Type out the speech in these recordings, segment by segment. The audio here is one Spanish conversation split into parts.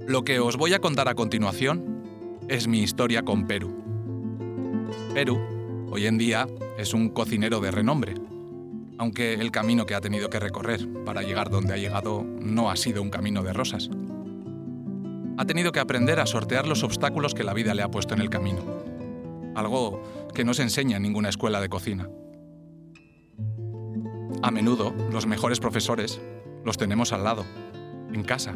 Lo que os voy a contar a continuación es mi historia con Perú. Perú, hoy en día, es un cocinero de renombre, aunque el camino que ha tenido que recorrer para llegar donde ha llegado no ha sido un camino de rosas. Ha tenido que aprender a sortear los obstáculos que la vida le ha puesto en el camino, algo que no se enseña en ninguna escuela de cocina. A menudo, los mejores profesores los tenemos al lado, en casa.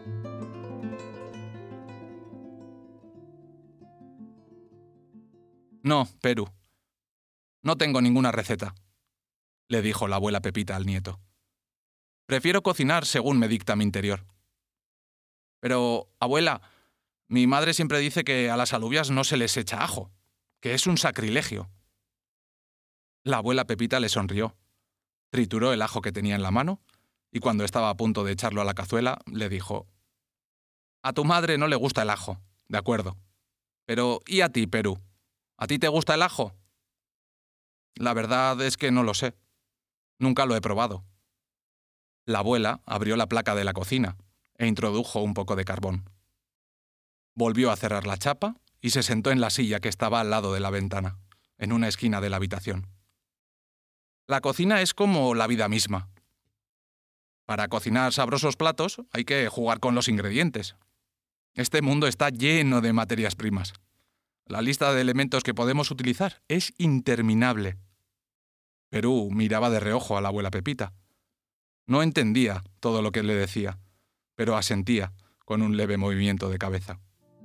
No, Perú, no tengo ninguna receta, le dijo la abuela Pepita al nieto. Prefiero cocinar según me dicta mi interior. Pero, abuela, mi madre siempre dice que a las alubias no se les echa ajo, que es un sacrilegio. La abuela Pepita le sonrió, trituró el ajo que tenía en la mano y cuando estaba a punto de echarlo a la cazuela, le dijo: «A tu madre no le gusta el ajo, de acuerdo. Pero, ¿y a ti, Perú? ¿A ti te gusta el ajo?» La verdad es que no lo sé. Nunca lo he probado. La abuela abrió la placa de la cocina e introdujo un poco de carbón. Volvió a cerrar la chapa y se sentó en la silla que estaba al lado de la ventana, en una esquina de la habitación. La cocina es como la vida misma. Para cocinar sabrosos platos hay que jugar con los ingredientes. Este mundo está lleno de materias primas. La lista de elementos que podemos utilizar es interminable. Perú miraba de reojo a la abuela Pepita. No entendía todo lo que le decía, pero asentía con un leve movimiento de cabeza.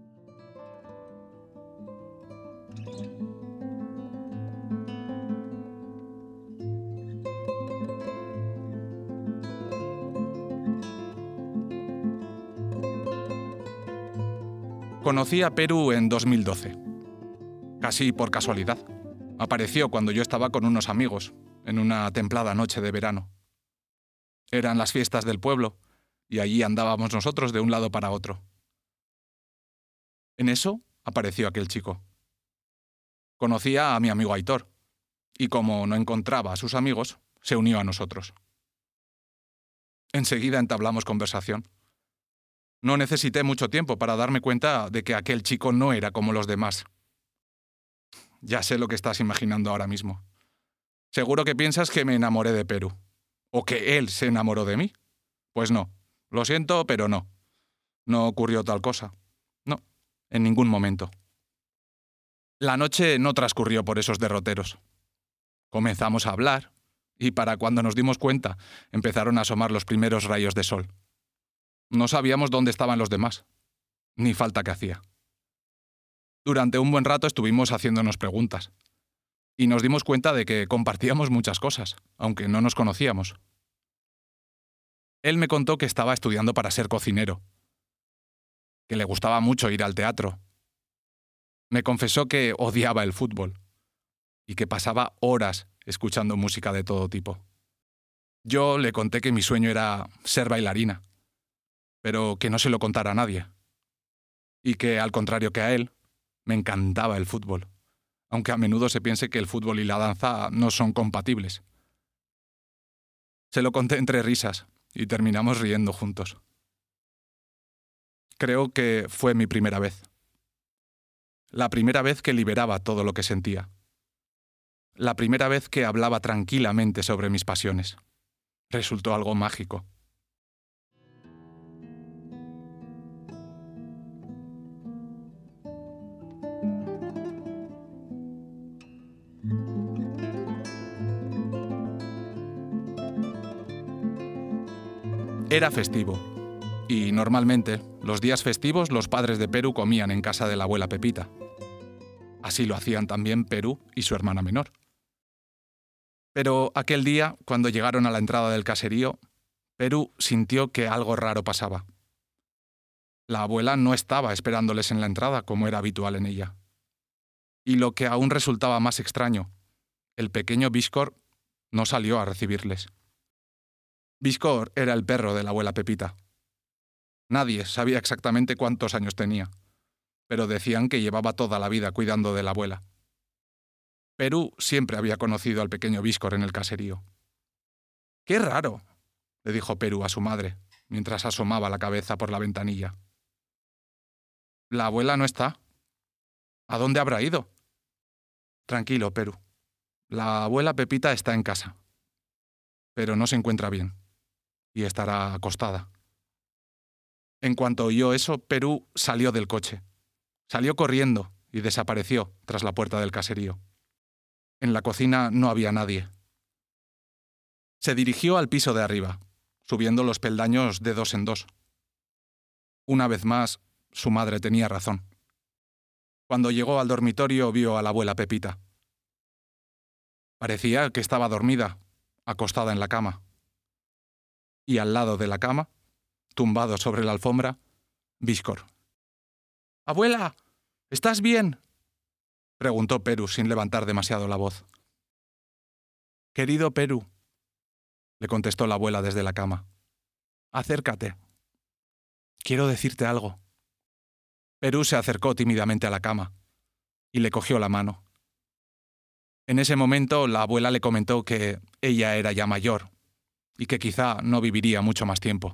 Conocí a Perú en 2012. Casi por casualidad. Apareció cuando yo estaba con unos amigos, en una templada noche de verano. Eran las fiestas del pueblo, y allí andábamos nosotros de un lado para otro. En eso apareció aquel chico. Conocía a mi amigo Aitor, y como no encontraba a sus amigos, se unió a nosotros. Enseguida entablamos conversación. No necesité mucho tiempo para darme cuenta de que aquel chico no era como los demás. Ya sé lo que estás imaginando ahora mismo. Seguro que piensas que me enamoré de Perú. ¿O que él se enamoró de mí? Pues no. Lo siento, pero no. No ocurrió tal cosa. No, en ningún momento. La noche no transcurrió por esos derroteros. Comenzamos a hablar, y para cuando nos dimos cuenta, empezaron a asomar los primeros rayos de sol. No sabíamos dónde estaban los demás, ni falta que hacía. Durante un buen rato estuvimos haciéndonos preguntas, y nos dimos cuenta de que compartíamos muchas cosas, aunque no nos conocíamos. Él me contó que estaba estudiando para ser cocinero, que le gustaba mucho ir al teatro. Me confesó que odiaba el fútbol, y que pasaba horas escuchando música de todo tipo. Yo le conté que mi sueño era ser bailarina, pero que no se lo contara a nadie. Y que, al contrario que a él, me encantaba el fútbol, aunque a menudo se piense que el fútbol y la danza no son compatibles. Se lo conté entre risas y terminamos riendo juntos. Creo que fue mi primera vez. La primera vez que liberaba todo lo que sentía. La primera vez que hablaba tranquilamente sobre mis pasiones. Resultó algo mágico. Era festivo, y normalmente, los días festivos los padres de Perú comían en casa de la abuela Pepita. Así lo hacían también Perú y su hermana menor. Pero aquel día, cuando llegaron a la entrada del caserío, Perú sintió que algo raro pasaba. La abuela no estaba esperándoles en la entrada como era habitual en ella. Y lo que aún resultaba más extraño, el pequeño Víctor no salió a recibirles. Víctor era el perro de la abuela Pepita. Nadie sabía exactamente cuántos años tenía, pero decían que llevaba toda la vida cuidando de la abuela. Perú siempre había conocido al pequeño Víctor en el caserío. «¡Qué raro!», le dijo Perú a su madre, mientras asomaba la cabeza por la ventanilla. La abuela no está. ¿A dónde habrá ido? Tranquilo, Perú. La abuela Pepita está en casa, pero no se encuentra bien y estará acostada. En cuanto oyó eso, Perú salió del coche. Salió corriendo y desapareció tras la puerta del caserío. En la cocina no había nadie. Se dirigió al piso de arriba, subiendo los peldaños de dos en dos. Una vez más, su madre tenía razón. Cuando llegó al dormitorio vio a la abuela Pepita. Parecía que estaba dormida, acostada en la cama. Y al lado de la cama, tumbado sobre la alfombra, Víctor. «¡Abuela! ¿Estás bien?», preguntó Perú sin levantar demasiado la voz. «Querido Perú», le contestó la abuela desde la cama. «Acércate. Quiero decirte algo». Perú se acercó tímidamente a la cama y le cogió la mano. En ese momento la abuela le comentó que ella era ya mayor y que quizá no viviría mucho más tiempo.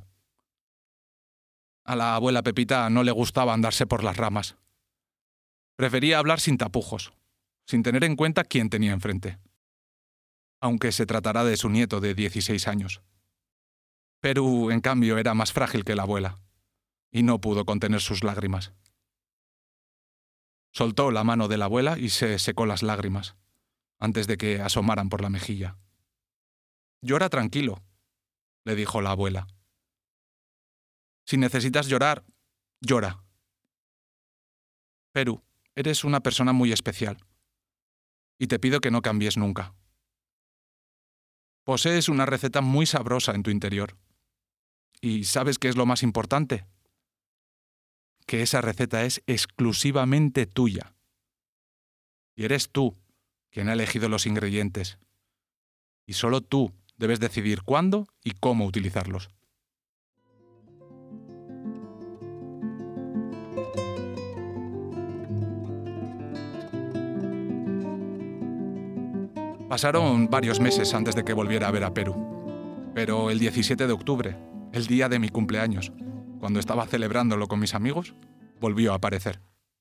A la abuela Pepita no le gustaba andarse por las ramas. Prefería hablar sin tapujos, sin tener en cuenta quién tenía enfrente. Aunque se tratara de su nieto de 16 años. Perú, en cambio, era más frágil que la abuela, y no pudo contener sus lágrimas. Soltó la mano de la abuela y se secó las lágrimas, antes de que asomaran por la mejilla. «Llora tranquilo», le dijo la abuela. «Si necesitas llorar, llora. Perú, eres una persona muy especial, y te pido que no cambies nunca. Posees una receta muy sabrosa en tu interior. ¿Y sabes qué es lo más importante? Que esa receta es exclusivamente tuya. Y eres tú quien ha elegido los ingredientes. Y solo tú debes decidir cuándo y cómo utilizarlos». Pasaron varios meses antes de que volviera a ver a Perú. Pero el 17 de octubre, el día de mi cumpleaños, cuando estaba celebrándolo con mis amigos, volvió a aparecer.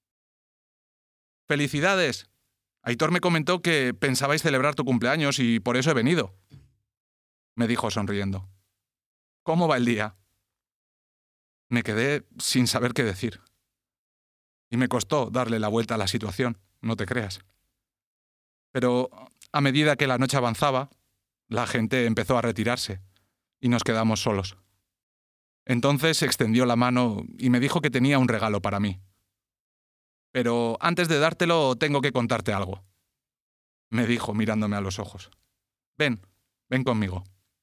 «¡Felicidades! Aitor me comentó que pensabais celebrar tu cumpleaños y por eso he venido», me dijo sonriendo. «¿Cómo va el día?». Me quedé sin saber qué decir. Y me costó darle la vuelta a la situación, no te creas. Pero a medida que la noche avanzaba, la gente empezó a retirarse y nos quedamos solos. Entonces extendió la mano y me dijo que tenía un regalo para mí. «Pero antes de dártelo tengo que contarte algo», me dijo mirándome a los ojos. «Ven conmigo».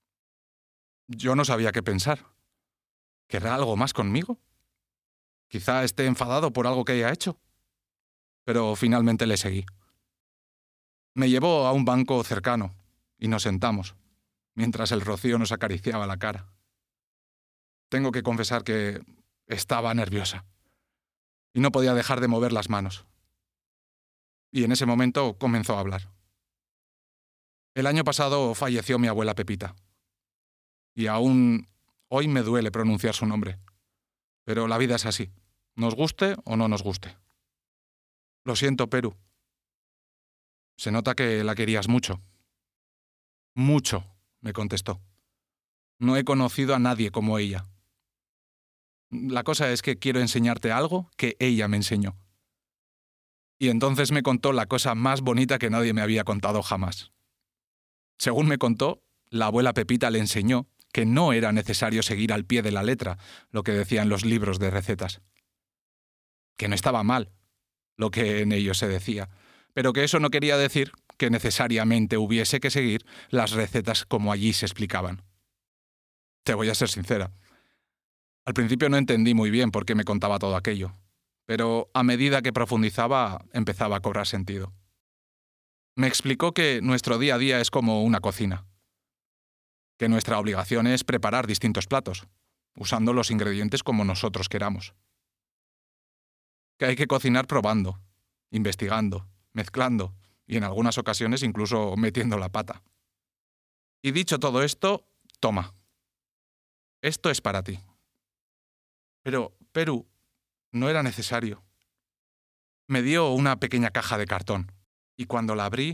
Yo no sabía qué pensar. ¿Querrá algo más conmigo? Quizá esté enfadado por algo que haya hecho. Pero finalmente le seguí. Me llevó a un banco cercano y nos sentamos, mientras el rocío nos acariciaba la cara. Tengo que confesar que estaba nerviosa y no podía dejar de mover las manos. Y en ese momento comenzó a hablar. El año pasado falleció mi abuela Pepita. Y aún hoy me duele pronunciar su nombre. Pero la vida es así, nos guste o no nos guste. Lo siento, Perú. Se nota que la querías mucho. Mucho, me contestó. No he conocido a nadie como ella. La cosa es que quiero enseñarte algo que ella me enseñó. Y entonces me contó la cosa más bonita que nadie me había contado jamás. Según me contó, la abuela Pepita le enseñó que no era necesario seguir al pie de la letra lo que decían los libros de recetas. Que no estaba mal lo que en ellos se decía, pero que eso no quería decir que necesariamente hubiese que seguir las recetas como allí se explicaban. Te voy a ser sincera. Al principio no entendí muy bien por qué me contaba todo aquello, pero a medida que profundizaba empezaba a cobrar sentido. Me explicó que nuestro día a día es como una cocina, que nuestra obligación es preparar distintos platos, usando los ingredientes como nosotros queramos. Que hay que cocinar probando, investigando, mezclando y en algunas ocasiones incluso metiendo la pata. Y dicho todo esto, toma. Esto es para ti. Pero, Perú, No era necesario. Me dio una pequeña caja de cartón, y cuando la abrí...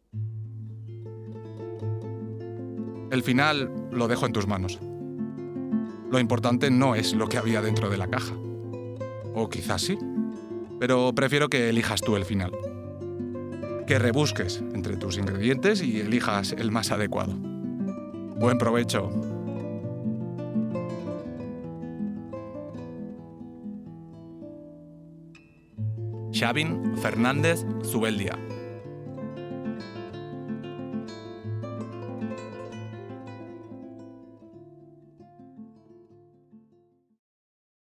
El final lo dejo en tus manos. Lo importante no es lo que había dentro de la caja. O quizás sí, pero prefiero que elijas tú el final. Que rebusques entre tus ingredientes y elijas el más adecuado. Buen provecho. Xabin Fernández Zubeldia.